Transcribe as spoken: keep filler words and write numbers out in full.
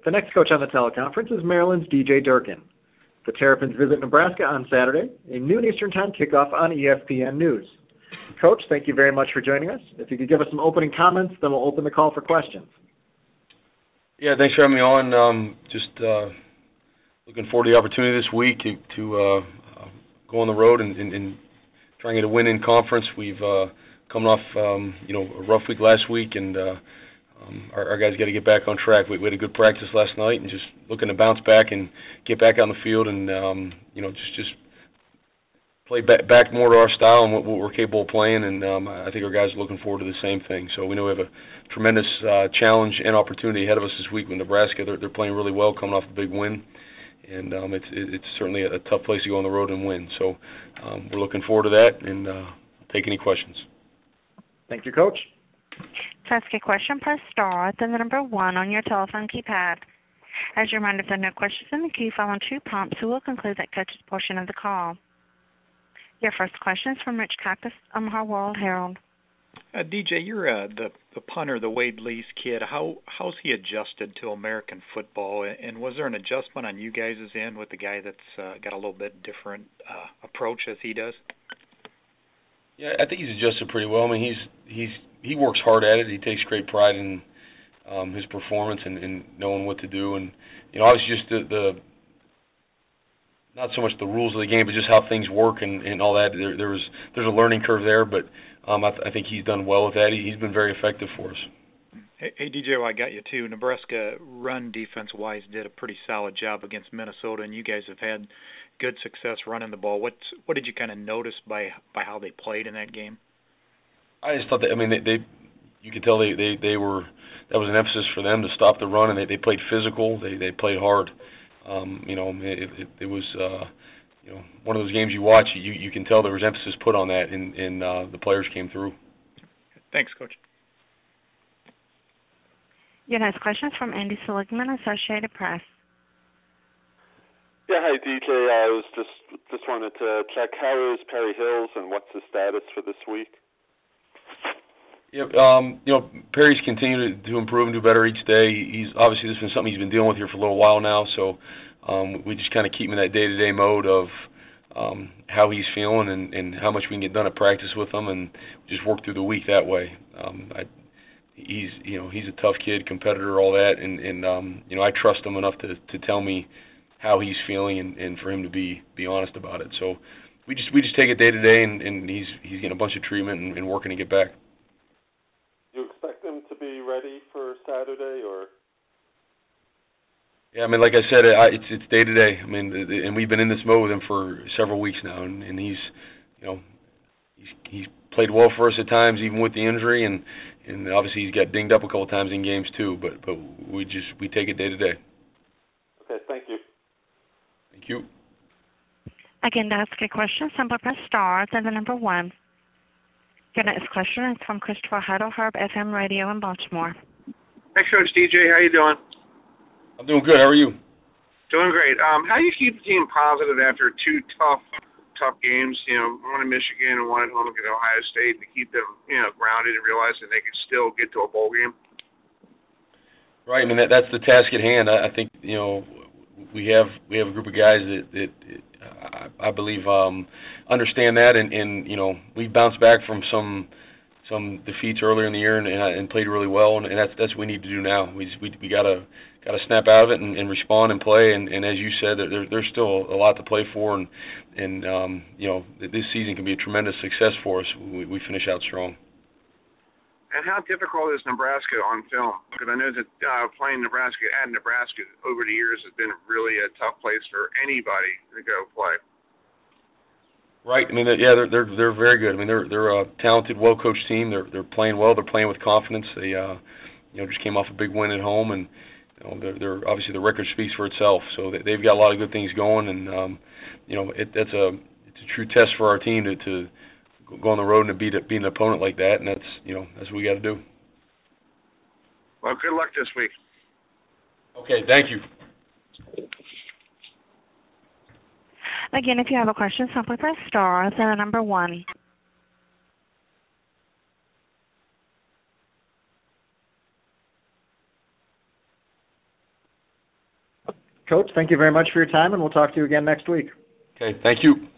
The next coach on the teleconference is Maryland's D J Durkin. The Terrapins visit Nebraska on Saturday, a noon Eastern Time kickoff on E S P N News. Coach, thank you very much for joining us. If you could give us some opening comments, then we'll open the call for questions. Yeah, thanks for having me on. Um, just uh, looking forward to the opportunity this week to, to uh, uh, go on the road and, and, and try and get a win in conference. We've uh, come off um, you know a rough week last week, and uh, um, our, our guys got to get back on track. We, we had a good practice last night, and just looking to bounce back and get back on the field, and um, you know just just play back, back more to our style and what, what we're capable of playing. And um, I think our guys are looking forward to the same thing. So we know we have a tremendous uh, challenge and opportunity ahead of us this week with Nebraska. They're, they're playing really well, coming off a big win, and um, it's it's certainly a, a tough place to go on the road and win. So um, we're looking forward to that, and uh, take any questions. Thank you, Coach. To ask a question, press star, then the number one on your telephone keypad. As a reminder, if there are no questions in the queue, following two prompts, we will conclude that coach's portion of the call. Your first question is from Rich Cactus, Omaha World Herald. Uh, D J, you're uh, the the punter, the Wade Lee's kid. How how's he adjusted to American football? And was there an adjustment on you guys' end with the guy that's uh, got a little bit different uh, approach as he does? Yeah, I think he's adjusted pretty well. I mean, he's he's he works hard at it. He takes great pride in um, his performance and, and knowing what to do. And you know, obviously, just the, the not so much the rules of the game, but just how things work and, and all that. There, there was there's a learning curve there, but um, I, th- I think he's done well with that. He, he's been very effective for us. Hey, hey D J, well, I got you too. Nebraska run defense-wise did a pretty solid job against Minnesota, and you guys have had good success running the ball. What what did you kind of notice by by how they played in that game? I just thought that I mean they, they you could tell they, they, they were that was an emphasis for them to stop the run, and they, they played physical. They they played hard. Um, you know, it, it, it was uh, you know one of those games you watch. You you can tell there was emphasis put on that, and, and uh, the players came through. Thanks, Coach. Your next question is from Andy Seligman, Associated Press. Yeah, hi D J. I was just just wanted to check how is Perry Hills and what's the status for this week? Yep, um, you know, Perry's continued to improve and do better each day. He's obviously this has been something he's been dealing with here for a little while now, so um, we just kind of keep him in that day-to-day mode of um, how he's feeling and, and how much we can get done at practice with him, and just work through the week that way. Um, I, he's, you know, he's a tough kid, competitor, all that, and, and um, you know, I trust him enough to, to tell me how he's feeling and, and for him to be, be honest about it. So we just we just take it day to day, and, and he's he's getting a bunch of treatment and, and working to get back. Do you expect him to be ready for Saturday, or? Yeah, I mean, like I said, I, it's it's day to day. I mean, and we've been in this mode with him for several weeks now, and, and he's, you know, he's he's played well for us at times, even with the injury, and, and obviously he's got dinged up a couple of times in games too. But but we just we take it day to day. Okay, thank you. Thank you. Again, to ask a question, simply press star, then the number one. Your next question is from Christopher Heidelherb, F M Radio in Baltimore. Thanks, Coach D J. How you doing? I'm doing good. How are you? Doing great. Um, how do you keep the team positive after two tough, tough games? You know, one at Michigan and one at home against Ohio State, to keep them, you know, grounded and realize that they can still get to a bowl game. Right. I mean, that, that's the task at hand. I, I think you know we have we have a group of guys that that I, I believe um, understand that, and, and you know we bounced back from some some defeats earlier in the year and, and, and played really well, and, and that's that's what we need to do now. We we we gotta gotta snap out of it and, and respond and play. And, and as you said, there, there's still a lot to play for, and and um, you know this season can be a tremendous success for us. We, we finish out strong. And how difficult is Nebraska on film? Because I know that uh, playing Nebraska at Nebraska over the years has been really a tough place for anybody to go play. Right. I mean, yeah, they're they're they're very good. I mean, they're they're a talented, well-coached team. They're they're playing well. They're playing with confidence. They uh, you know, just came off a big win at home, and you know, they're, they're obviously the record speaks for itself. So they, they've got a lot of good things going, and um, you know, it, that's a it's a true test for our team to, to go on the road and to beat a, beat an opponent like that, and that's you know that's what we got to do. Well, good luck this week. Okay, thank you. Again, if you have a question, simply press star, then the number one. Coach, thank you very much for your time, and we'll talk to you again next week. Okay, thank you.